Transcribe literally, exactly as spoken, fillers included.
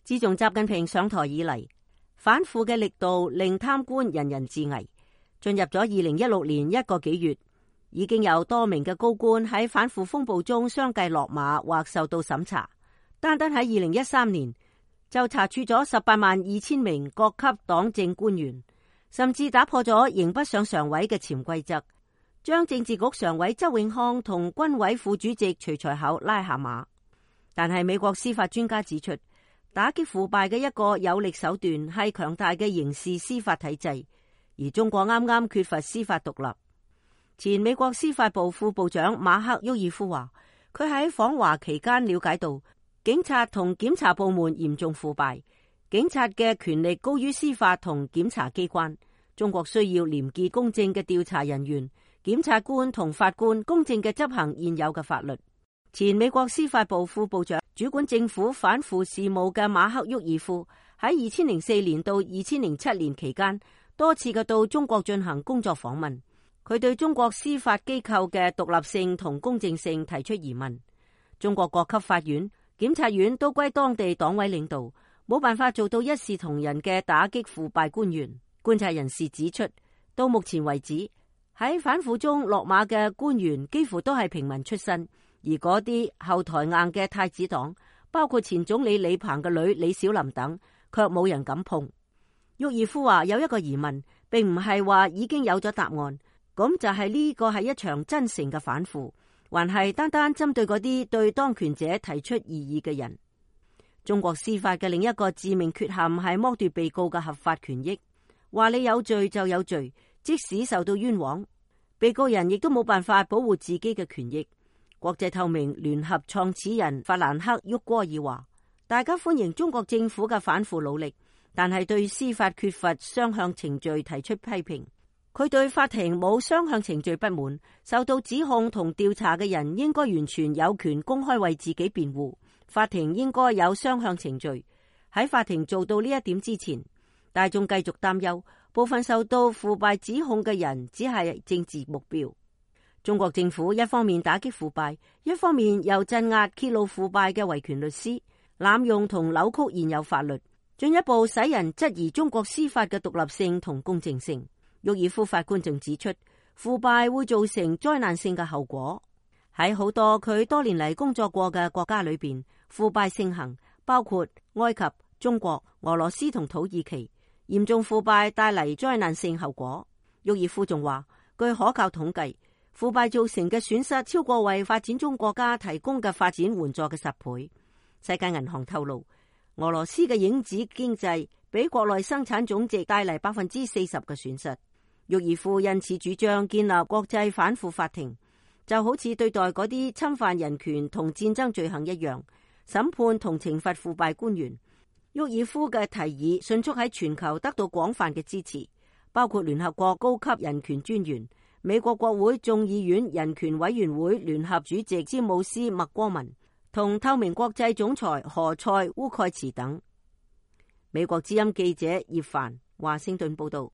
自從習近平上台以嚟，反腐嘅力度令貪官人人自危。進入咗二零一六年一個幾月，已經有多名嘅高官喺反腐風暴中相繼落馬或受到審查。單單喺二零一三年就查處咗十八萬二千名各級黨政官員，甚至打破咗刑不上常委嘅潛規則，將政治局常委周永康同軍委副主席徐才厚拉下馬。但係美國司法專家指出，打擊腐敗嘅一個有力手段係強大嘅刑事司法體制，而中國啱啱缺乏司法獨立。前美國司法部副部長馬克沃爾夫話，佢喺訪華期間了解到，警察同檢察部門嚴重腐敗，警察嘅權力高於司法同檢察機關。中國需要廉潔公正嘅調查人員、檢察官同法官公正嘅執行現有嘅法律。前美國司法部副部長主管政府反腐事務嘅馬克沃爾夫喺二千零四年到二千零七年期間多次嘅到中國進行工作訪問，佢對中國司法機構嘅獨立性同公正性提出疑問。中國各級法院、檢察院都歸當地黨委領導，冇辦法做到一視同仁嘅打擊腐敗官員。觀察人士指出，到目前為止喺反腐中落馬嘅官員幾乎都係平民出身，而嗰啲後台硬嘅太子黨，包括前總理李鵬嘅女李小琳等，卻冇人敢碰。沃爾夫話有一個疑問，並唔係話已經有咗答案，咁就係呢個係一場真誠嘅反腐，還係單單針對嗰啲對當權者提出異議嘅人。中國司法嘅另一個致命缺陷係剝奪被告嘅合法權益，話你有罪就有罪，即使受到冤枉，被告人亦都冇辦法保護自己嘅權益。國際透明聯合創始人法蘭克沃戈爾話，大家歡迎中國政府嘅反腐努力，但係對司法缺乏雙向程序提出批評。佢對法庭冇雙向程序不滿，受到指控同調查嘅人應該完全有權公開為自己辯護。法庭應該有雙向程序。喺法庭做到呢一點之前，大眾繼續擔憂部分受到腐敗指控嘅人只係政治目標。中國政府一方面打擊腐敗，一方面又鎮壓揭露腐敗嘅維權律師，濫用同扭曲現有法律，進一步使人質疑中國司法嘅獨立性同公正性。沃爾夫法官仲指出，腐敗會造成災難性嘅後果。喺好多佢多年嚟工作過嘅國家裏邊，腐敗盛行，包括埃及、中國、俄羅斯同土耳其。嚴重腐敗帶嚟災難性後果。沃爾夫仲話，據可靠統計，腐敗造成嘅損失超過為發展中國家提供嘅發展援助嘅十倍。世界銀行透露，俄羅斯嘅影子經濟俾國內生產總值帶嚟百分之四十嘅損失。沃爾夫因此主張建立國際反腐法庭，就好似對待嗰啲侵犯人權同戰爭罪行一樣，審判同懲罰腐敗官員。沃爾夫嘅提議迅速喺全球得到廣泛嘅支持，包括聯合國高級人權專員、美國國會眾議院人權委員會聯合主席詹姆斯麥戈文同透明國際總裁何塞烏蓋茨等。美國之音記者葉凡華盛頓報道。